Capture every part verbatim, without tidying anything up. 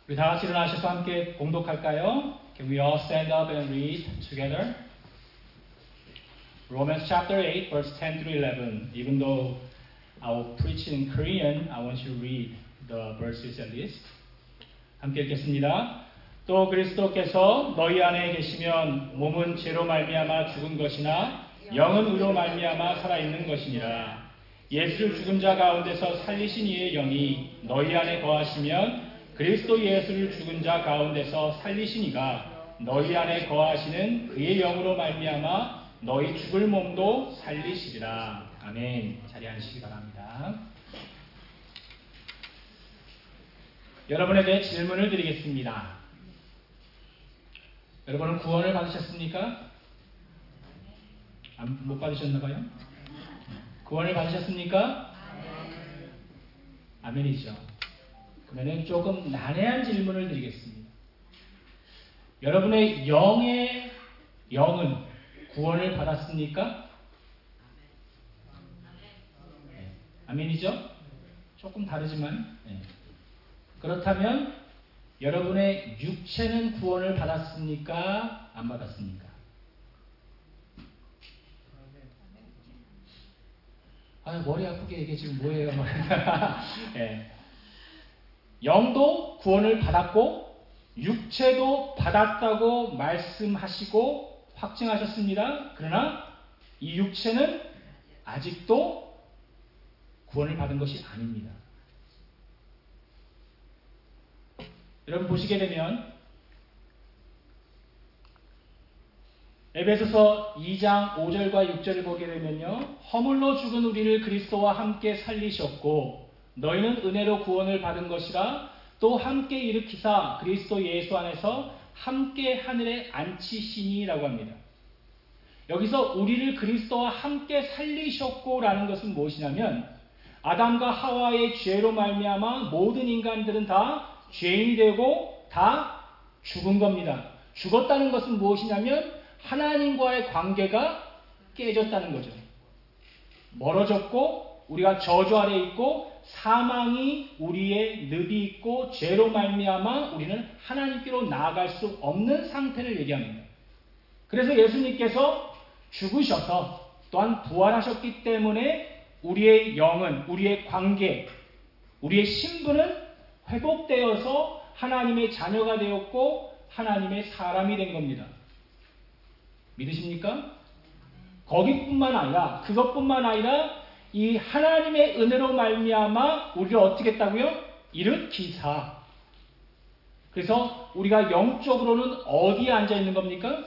우리 다 같이 일어나셔서 함께 공독할까요? Can we all stand up and read together? Romans chapter eight, verse ten through eleven. Even though I will preach in Korean, I want you to read the verses at least. 함께 읽겠습니다. 또 그리스도께서 너희 안에 계시면 몸은 죄로 말미암아 죽은 것이나 영은 의로 말미암아 살아있는 것이니라. 예수를 죽은 자 가운데서 살리신 이의 영이 너희 안에 거하시면 그리스도 예수를 죽은 자 가운데서 살리신 이가 너희 안에 거하시는 그의 영으로 말미암아 너희 죽을 몸도 살리시리라. 아멘. 자리에 앉으시기 바랍니다. 여러분에게 질문을 드리겠습니다. 여러분은 구원을 받으셨습니까? 안, 못 받으셨나 봐요? 구원을 받으셨습니까? 아멘이죠. 그러면 조금 난해한 질문을 드리겠습니다. 여러분의 영의 영은 구원을 받았습니까? 네. 아멘이죠? 조금 다르지만 네. 그렇다면 여러분의 육체는 구원을 받았습니까? 안 받았습니까? 아, 머리 아프게 이게 지금 뭐예요? 네. 영도 구원을 받았고 육체도 받았다고 말씀하시고 확증하셨습니다. 그러나 이 육체는 아직도 구원을 받은 것이 아닙니다. 여러분 보시게 되면 에베소서 이 장 오 절과 육 절을 보게 되면요. 허물로 죽은 우리를 그리스도와 함께 살리셨고 너희는 은혜로 구원을 받은 것이라 또 함께 일으키사 그리스도 예수 안에서 함께 하늘에 앉히시니라고 합니다. 여기서 우리를 그리스도와 함께 살리셨고 라는 것은 무엇이냐면 아담과 하와의 죄로 말미암아 모든 인간들은 다 죄인이 되고 다 죽은 겁니다. 죽었다는 것은 무엇이냐면 하나님과의 관계가 깨졌다는 거죠. 멀어졌고 우리가 저주 아래 있고 사망이 우리의 늪이 있고 죄로 말미암아 우리는 하나님께로 나아갈 수 없는 상태를 얘기합니다. 그래서 예수님께서 죽으셔서 또한 부활하셨기 때문에 우리의 영은, 우리의 관계, 우리의 신분은 회복되어서 하나님의 자녀가 되었고 하나님의 사람이 된 겁니다. 믿으십니까? 거기뿐만 아니라 그것뿐만 아니라 이 하나님의 은혜로 말미암아 우리를 어떻게 했다고요? 일으키사. 그래서 우리가 영적으로는 어디에 앉아 있는 겁니까?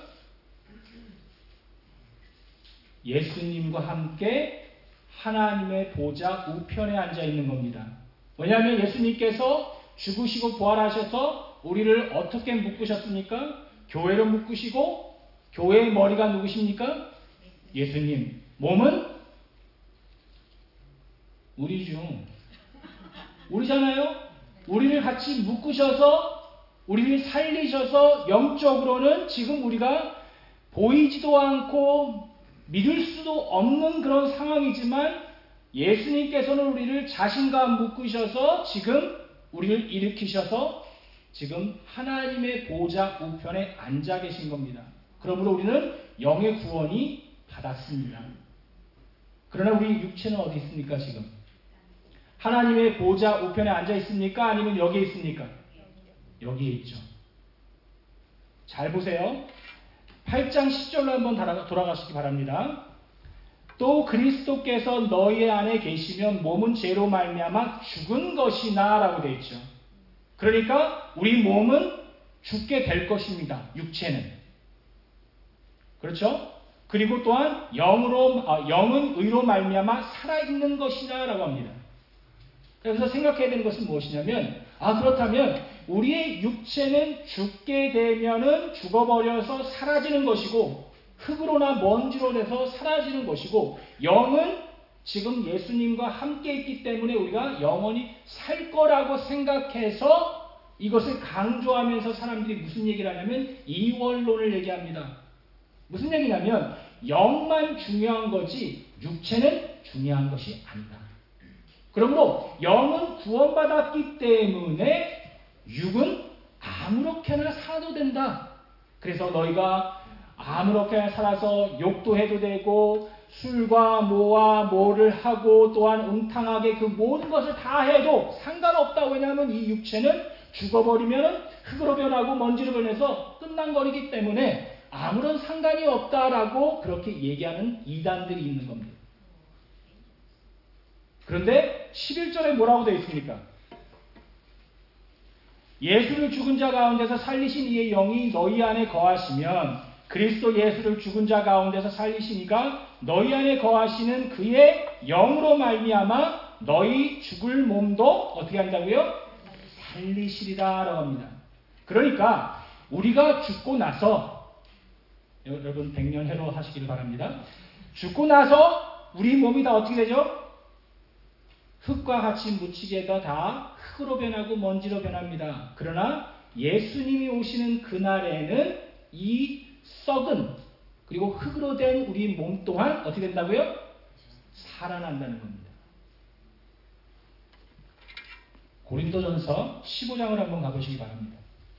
예수님과 함께 하나님의 보좌 우편에 앉아 있는 겁니다. 왜냐하면 예수님께서 죽으시고 부활하셔서 우리를 어떻게 묶으셨습니까? 교회로 묶으시고 교회의 머리가 누구십니까? 예수님. 몸은 우리죠. 우리잖아요. 우리를 같이 묶으셔서 우리를 살리셔서 영적으로는 지금 우리가 보이지도 않고 믿을 수도 없는 그런 상황이지만 예수님께서는 우리를 자신과 묶으셔서 지금 우리를 일으키셔서 지금 하나님의 보좌 우편에 앉아 계신 겁니다. 그러므로 우리는 영의 구원이 받았습니다. 그러나 우리 육체는 어디 있습니까 지금? 하나님의 보좌 우편에 앉아 있습니까? 아니면 여기에 있습니까? 여기에 있죠. 잘 보세요. 팔 장 십 절로 한번 돌아가시기 바랍니다. 또 그리스도께서 너희 안에 계시면 몸은 죄로 말미암아 죽은 것이나 라고 되어 있죠. 그러니까 우리 몸은 죽게 될 것입니다. 육체는. 그렇죠? 그리고 또한 영으로, 아, 영은 의로 말미암아 살아있는 것이라 라고 합니다. 그래서 생각해야 되는 것은 무엇이냐면 아 그렇다면 우리의 육체는 죽게 되면은 죽어버려서 사라지는 것이고 흙으로나 먼지로 돼서 사라지는 것이고 영은 지금 예수님과 함께 있기 때문에 우리가 영원히 살 거라고 생각해서 이것을 강조하면서 사람들이 무슨 얘기를 하냐면 이원론을 얘기합니다. 무슨 얘기냐면 영만 중요한 거지 육체는 중요한 것이 아니다. 그러므로 영은 구원받았기 때문에 육은 아무렇게나 살아도 된다. 그래서 너희가 아무렇게나 살아서 욕도 해도 되고 술과 모와 뭐를 하고 또한 음탕하게 그 모든 것을 다 해도 상관없다. 왜냐하면 이 육체는 죽어버리면 흙으로 변하고 먼지로 변해서 끝난거리기 때문에 아무런 상관이 없다라고 그렇게 얘기하는 이단들이 있는 겁니다. 그런데 십일 절에 뭐라고 되어 있습니까? 예수를 죽은 자 가운데서 살리신 이의 영이 너희 안에 거하시면 그리스도 예수를 죽은 자 가운데서 살리신 이가 너희 안에 거하시는 그의 영으로 말미암아 너희 죽을 몸도 어떻게 한다고요? 살리시리라 라고 합니다. 그러니까 우리가 죽고 나서, 여러분 백년 해로 하시길 바랍니다. 죽고 나서 우리 몸이 다 어떻게 되죠? 흙과 같이 묻히게 다 흙으로 변하고 먼지로 변합니다. 그러나 예수님이 오시는 그날에는 이 썩은 그리고 흙으로 된 우리 몸 또한 어떻게 된다고요? 살아난다는 겁니다. 고린도전서 십오 장을 한번 가보시기 바랍니다.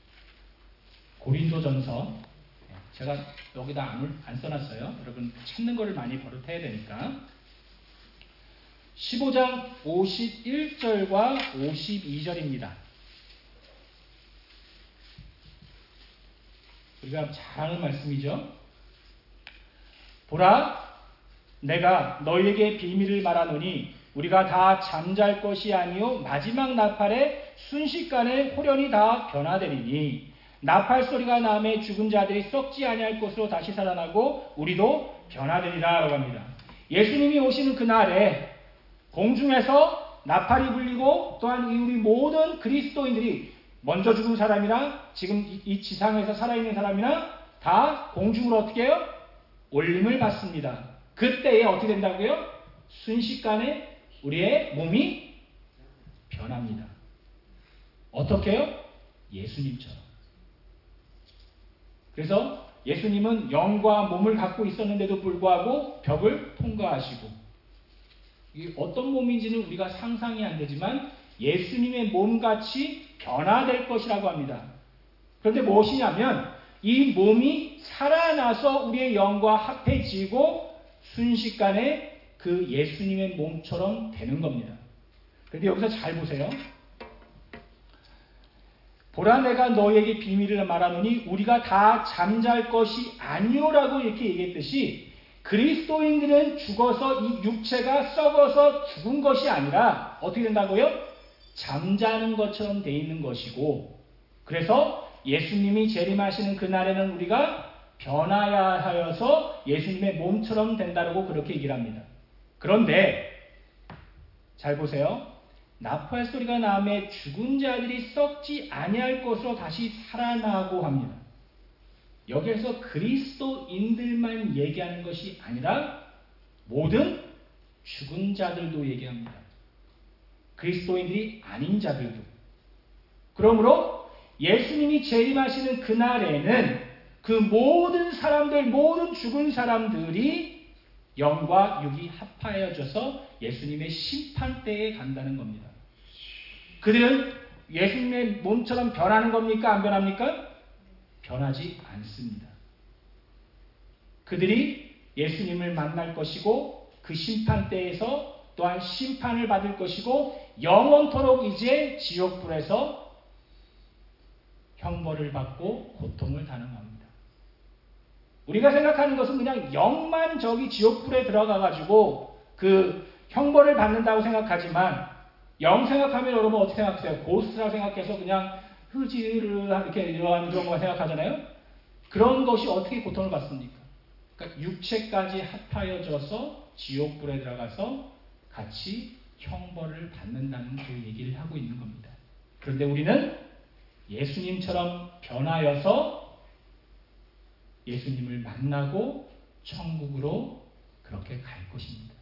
고린도전서, 제가 여기다 안, 안 써놨어요. 여러분 찾는 거를 많이 버릇해야 되니까. 십오 장 오십일 절과 오십이 절입니다. 우리가 잘 아는 말씀이죠. 보라, 내가 너희에게 비밀을 말하노니 우리가 다 잠잘 것이 아니요 마지막 나팔에 순식간에 호련히 다 변화되리니 나팔 소리가 나매 죽은 자들이 썩지 아니할 것으로 다시 살아나고 우리도 변화되리라 라고 합니다. 예수님이 오시는 그날에 공중에서 나팔이 불리고 또한 우리 모든 그리스도인들이 먼저 죽은 사람이나 지금 이 지상에서 살아있는 사람이나 다 공중으로 어떻게 해요? 올림을 받습니다. 그때에 어떻게 된다고요? 순식간에 우리의 몸이 변합니다. 어떻게 해요? 예수님처럼. 그래서 예수님은 영과 몸을 갖고 있었는데도 불구하고 벽을 통과하시고, 이게 어떤 몸인지는 우리가 상상이 안 되지만 예수님의 몸같이 변화될 것이라고 합니다. 그런데 무엇이냐면 이 몸이 살아나서 우리의 영과 합해지고 순식간에 그 예수님의 몸처럼 되는 겁니다. 그런데 여기서 잘 보세요. 보라, 내가 너에게 비밀을 말하노니 우리가 다 잠잘 것이 아니오라고 이렇게 얘기했듯이 그리스도인들은 죽어서 이 육체가 썩어서 죽은 것이 아니라 어떻게 된다고요? 잠자는 것처럼 돼 있는 것이고, 그래서 예수님이 재림하시는 그날에는 우리가 변화하여서 예수님의 몸처럼 된다고 그렇게 얘기를 합니다. 그런데 잘 보세요. 나팔 소리가 나매 죽은 자들이 썩지 아니할 것으로 다시 살아나고 합니다. 여기에서 그리스도인들만 얘기하는 것이 아니라 모든 죽은 자들도 얘기합니다. 그리스도인들이 아닌 자들도. 그러므로 예수님이 재림하시는 그날에는 그 모든 사람들, 모든 죽은 사람들이 영과 육이 합하여져서 예수님의 심판대에 간다는 겁니다. 그들은 예수님의 몸처럼 변하는 겁니까? 안 변합니까? 변하지 않습니다. 그들이 예수님을 만날 것이고 그 심판대에서 또한 심판을 받을 것이고 영원토록 이제 지옥불에서 형벌을 받고 고통을 당하는 겁니다. 우리가 생각하는 것은 그냥 영만 저기 지옥불에 들어가 가지고 그 형벌을 받는다고 생각하지만, 영 생각하면 여러분 어떻게 생각하세요? 고스트라고 생각해서 그냥 흐지르 이렇게 이러한 그런 거 생각하잖아요. 그런 것이 어떻게 고통을 받습니까? 그러니까 육체까지 합하여져서 지옥불에 들어가서 같이 형벌을 받는다는 그 얘기를 하고 있는 겁니다. 그런데 우리는 예수님처럼 변하여서 예수님을 만나고 천국으로 그렇게 갈 것입니다.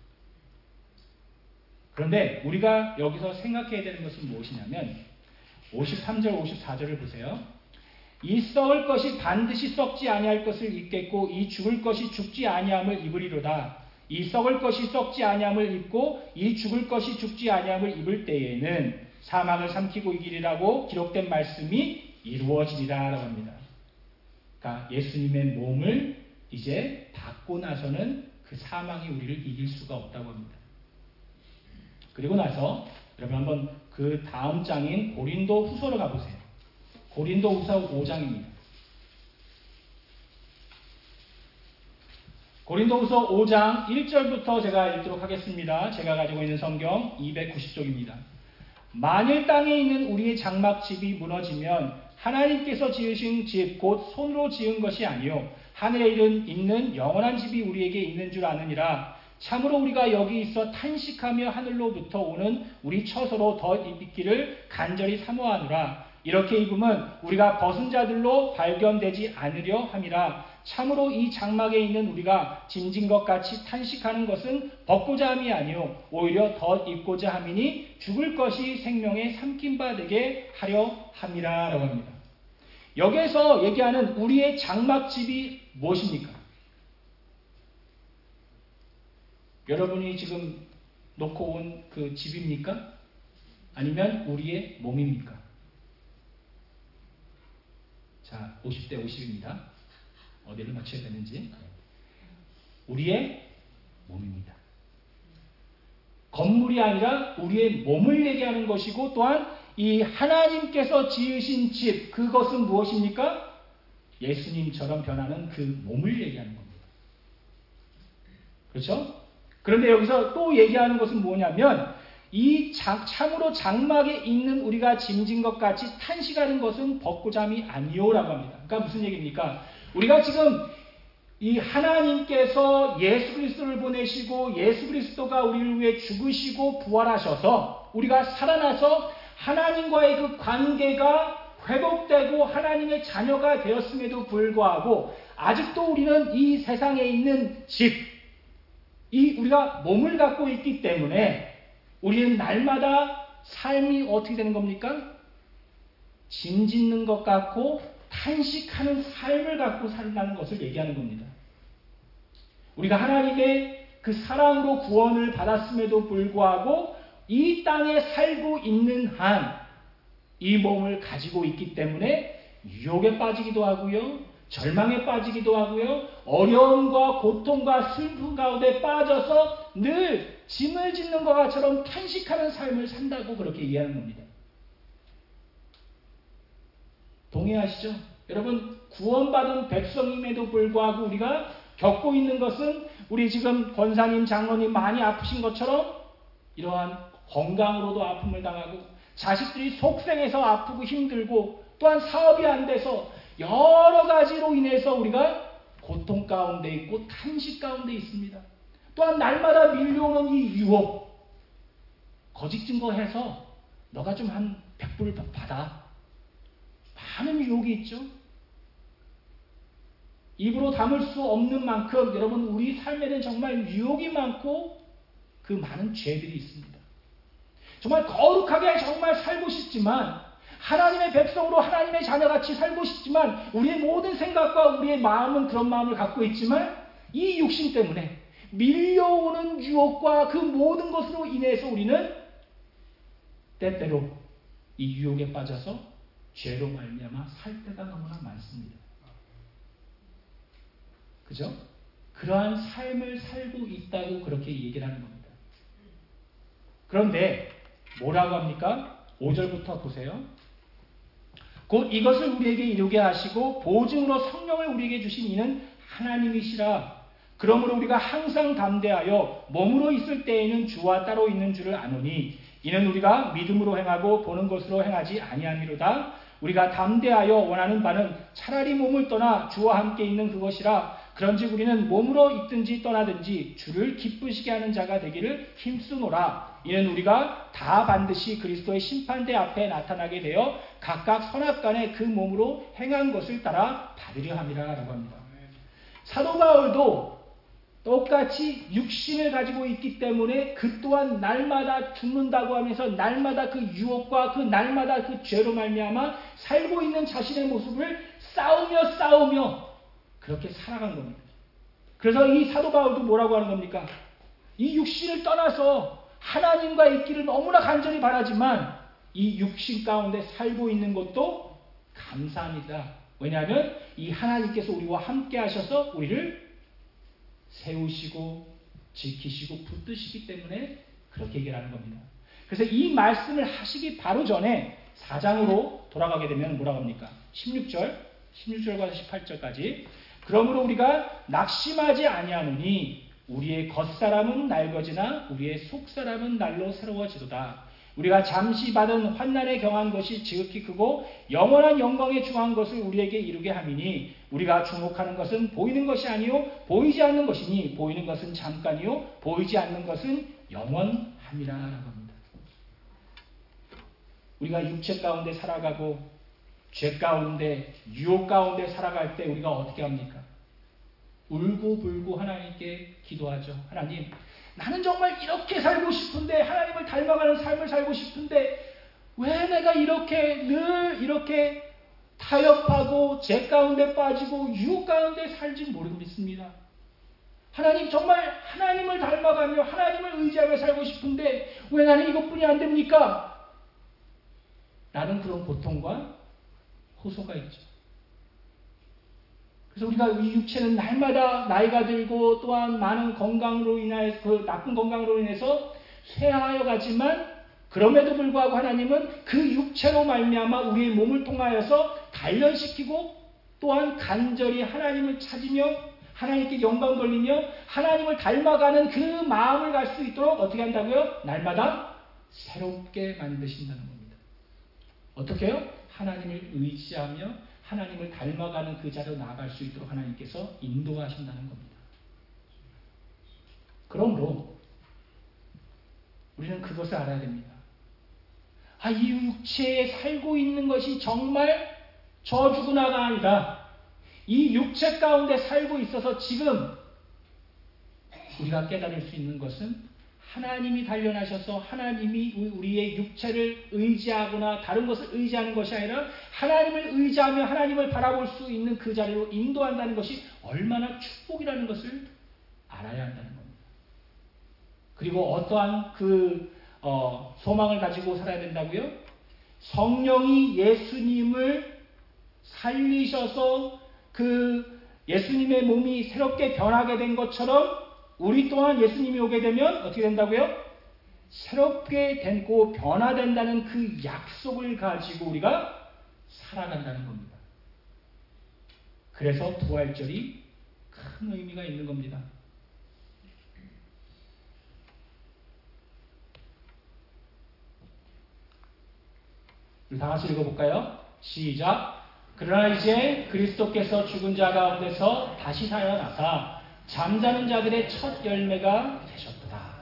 그런데 우리가 여기서 생각해야 되는 것은 무엇이냐면 오십삼 절 오십사 절을 보세요. 이 썩을 것이 반드시 썩지 아니할 것을 입겠고 이 죽을 것이 죽지 아니함을 입으리로다. 이 썩을 것이 썩지 아니함을 입고 이 죽을 것이 죽지 아니함을 입을 때에는 사망을 삼키고 이기리라고 기록된 말씀이 이루어지리라라고 합니다. 그러니까 예수님의 몸을 이제 받고 나서는 그 사망이 우리를 이길 수가 없다고 합니다. 그리고 나서 여러분 한번 그 다음 장인 고린도 후서로 가보세요. 고린도 후서 오 장입니다. 고린도 후서 오 장 일 절부터 제가 읽도록 하겠습니다. 제가 가지고 있는 성경 이백구십 쪽입니다. 만일 땅에 있는 우리의 장막집이 무너지면 하나님께서 지으신 집 곧 손으로 지은 것이 아니요 하늘에 있는 영원한 집이 우리에게 있는 줄 아느니라. 참으로 우리가 여기 있어 탄식하며 하늘로부터 오는 우리 처소로 더 입기를 간절히 사모하노라. 이렇게 입으면 우리가 벗은 자들로 발견되지 않으려 함이라. 참으로 이 장막에 있는 우리가 짐진 것 같이 탄식하는 것은 벗고자 함이 아니요 오히려 더 입고자 함이니 죽을 것이 생명에 삼킨 바 되게 하려 함이라 라고 합니다. 여기에서 얘기하는 우리의 장막집이 무엇입니까? 여러분이 지금 놓고 온 그 집입니까? 아니면 우리의 몸입니까? 자, 오십 대 오십입니다. 어디를 맞춰야 되는지. 우리의 몸입니다. 건물이 아니라 우리의 몸을 얘기하는 것이고 또한 이 하나님께서 지으신 집, 그것은 무엇입니까? 예수님처럼 변하는 그 몸을 얘기하는 겁니다. 그렇죠? 그런데 여기서 또 얘기하는 것은 뭐냐면 이 장, 참으로 장막에 있는 우리가 짐진 것 같이 탄식하는 것은 벗고잠이 아니오라고 합니다. 그러니까 무슨 얘기입니까? 우리가 지금 이 하나님께서 예수 그리스도를 보내시고 예수 그리스도가 우리를 위해 죽으시고 부활하셔서 우리가 살아나서 하나님과의 그 관계가 회복되고 하나님의 자녀가 되었음에도 불구하고 아직도 우리는 이 세상에 있는 집, 이 우리가 몸을 갖고 있기 때문에 우리는 날마다 삶이 어떻게 되는 겁니까? 짐 짓는 것 같고 탄식하는 삶을 갖고 산다는 것을 얘기하는 겁니다. 우리가 하나님의 그 사랑으로 구원을 받았음에도 불구하고 이 땅에 살고 있는 한 이 몸을 가지고 있기 때문에 유혹에 빠지기도 하고요. 절망에 빠지기도 하고요. 어려움과 고통과 슬픔 가운데 빠져서 늘 짐을 짓는 것처럼 탄식하는 삶을 산다고 그렇게 이해하는 겁니다. 동의하시죠? 여러분, 구원받은 백성임에도 불구하고 우리가 겪고 있는 것은 우리 지금 권사님, 장로님 많이 아프신 것처럼 이러한 건강으로도 아픔을 당하고 자식들이 속생해서 아프고 힘들고 또한 사업이 안 돼서 여러 가지로 인해서 우리가 고통 가운데 있고 탄식 가운데 있습니다. 또한 날마다 밀려오는 이 유혹, 거짓 증거해서 너가 좀 한 백 불 받아. 많은 유혹이 있죠. 입으로 담을 수 없는 만큼 여러분 우리 삶에는 정말 유혹이 많고 그 많은 죄들이 있습니다. 정말 거룩하게 정말 살고 싶지만 하나님의 백성으로 하나님의 자녀같이 살고 싶지만 우리의 모든 생각과 우리의 마음은 그런 마음을 갖고 있지만 이 육신 때문에 밀려오는 유혹과 그 모든 것으로 인해서 우리는 때때로 이 유혹에 빠져서 죄로 말미암아 살 때가 너무나 많습니다. 그죠? 그러한 삶을 살고 있다고 그렇게 얘기를 하는 겁니다. 그런데 뭐라고 합니까? 오 절부터 보세요. 곧 이것을 우리에게 이루게 하시고 보증으로 성령을 우리에게 주신 이는 하나님이시라. 그러므로 우리가 항상 담대하여 몸으로 있을 때에는 주와 따로 있는 줄을 아노니 이는 우리가 믿음으로 행하고 보는 것으로 행하지 아니함이로다. 우리가 담대하여 원하는 바는 차라리 몸을 떠나 주와 함께 있는 그것이라. 그런즉 우리는 몸으로 있든지 떠나든지 주를 기쁘시게 하는 자가 되기를 힘쓰노라. 이는 우리가 다 반드시 그리스도의 심판대 앞에 나타나게 되어 각각 선악간에 그 몸으로 행한 것을 따라 받으려 함이라 라고 합니다. 사도 바울도 똑같이 육신을 가지고 있기 때문에 그 또한 날마다 죽는다고 하면서 날마다 그 유혹과 그 날마다 그 죄로 말미암아 살고 있는 자신의 모습을 싸우며 싸우며 그렇게 살아간 겁니다. 그래서 이 사도 바울도 뭐라고 하는 겁니까? 이 육신을 떠나서 하나님과 있기를 너무나 간절히 바라지만 이 육신 가운데 살고 있는 것도 감사합니다. 왜냐하면 이 하나님께서 우리와 함께 하셔서 우리를 세우시고 지키시고 붙드시기 때문에 그렇게 얘기를 하는 겁니다. 그래서 이 말씀을 하시기 바로 전에 사 장으로 돌아가게 되면 뭐라고 합니까? 십육 절, 십육 절과 십팔 절까지. 그러므로 우리가 낙심하지 아니하노니 우리의 겉사람은 낡어지나 우리의 속사람은 날로 새로워지도다. 우리가 잠시 받은 환난에 경한 것이 지극히 크고 영원한 영광에 중한 것을 우리에게 이루게 함이니 우리가 주목하는 것은 보이는 것이 아니요 보이지 않는 것이니 보이는 것은 잠깐이요 보이지 않는 것은 영원함이라 라고 합니다. 우리가 육체 가운데 살아가고 죄 가운데 유혹 가운데 살아갈 때 우리가 어떻게 합니까? 울고불고 하나님께 기도하죠. 하나님, 나는 정말 이렇게 살고 싶은데, 하나님을 닮아가는 삶을 살고 싶은데 왜 내가 이렇게 늘 이렇게 타협하고 죄 가운데 빠지고 유혹 가운데 살지 모르겠습니다. 하나님, 정말 하나님을 닮아가며 하나님을 의지하며 살고 싶은데 왜 나는 이것뿐이 안 됩니까? 라는 그런 고통과 호소가 있죠. 그래서 우리가 이 육체는 날마다 나이가 들고 또한 많은 건강으로 인하여 그 나쁜 건강으로 인해서 쇠하여 가지만 그럼에도 불구하고 하나님은 그 육체로 말미암아 우리의 몸을 통하여서 단련시키고 또한 간절히 하나님을 찾으며 하나님께 영광 돌리며 하나님을 닮아가는 그 마음을 갈 수 있도록 어떻게 한다고요? 날마다 새롭게 만드신다는 겁니다. 어떻게 해요? 하나님을 의지하며 하나님을 닮아가는 그 자리로 나아갈 수 있도록 하나님께서 인도하신다는 겁니다. 그러므로 우리는 그것을 알아야 됩니다. 아, 이 육체에 살고 있는 것이 정말 저주구나가 아니라 이 육체 가운데 살고 있어서 지금 우리가 깨달을 수 있는 것은 하나님이 단련하셔서 하나님이 우리의 육체를 의지하거나 다른 것을 의지하는 것이 아니라 하나님을 의지하며 하나님을 바라볼 수 있는 그 자리로 인도한다는 것이 얼마나 축복이라는 것을 알아야 한다는 겁니다. 그리고 어떠한 그 어, 소망을 가지고 살아야 된다고요? 성령이 예수님을 살리셔서 그 예수님의 몸이 새롭게 변하게 된 것처럼 우리 또한 예수님이 오게 되면 어떻게 된다고요? 새롭게 되고 변화된다는 그 약속을 가지고 우리가 살아간다는 겁니다. 그래서 부활절이 큰 의미가 있는 겁니다. 다 같이 읽어볼까요? 시작. 그러나 이제 그리스도께서 죽은 자 가운데서 다시 살아나사 잠자는 자들의 첫 열매가 되셨도다.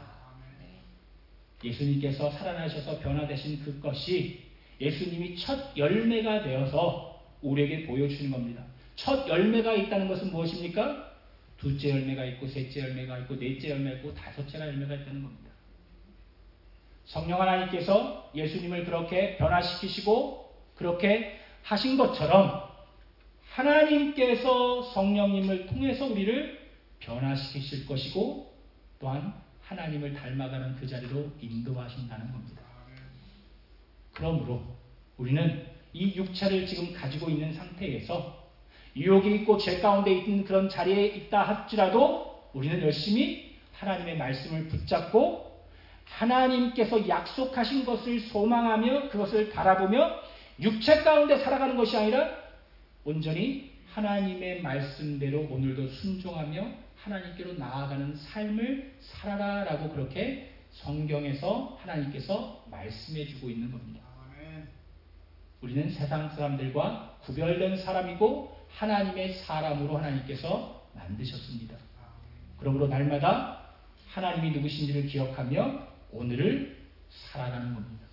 예수님께서 살아나셔서 변화되신 그것이 예수님이 첫 열매가 되어서 우리에게 보여주는 겁니다. 첫 열매가 있다는 것은 무엇입니까? 둘째 열매가 있고 셋째 열매가 있고 넷째 열매가 있고 다섯째 열매가 있다는 겁니다. 성령 하나님께서 예수님을 그렇게 변화시키시고 그렇게 하신 것처럼 하나님께서 성령님을 통해서 우리를 변화시키실 것이고 또한 하나님을 닮아가는 그 자리로 인도하신다는 겁니다. 그러므로 우리는 이 육체를 지금 가지고 있는 상태에서 유혹이 있고 죄 가운데 있는 그런 자리에 있다 할지라도 우리는 열심히 하나님의 말씀을 붙잡고 하나님께서 약속하신 것을 소망하며 그것을 바라보며 육체 가운데 살아가는 것이 아니라 온전히 하나님의 말씀대로 오늘도 순종하며 하나님께로 나아가는 삶을 살아라 라고 그렇게 성경에서 하나님께서 말씀해 주고 있는 겁니다. 우리는 세상 사람들과 구별된 사람이고 하나님의 사람으로 하나님께서 만드셨습니다. 그러므로 날마다 하나님이 누구신지를 기억하며 오늘을 살아가는 겁니다.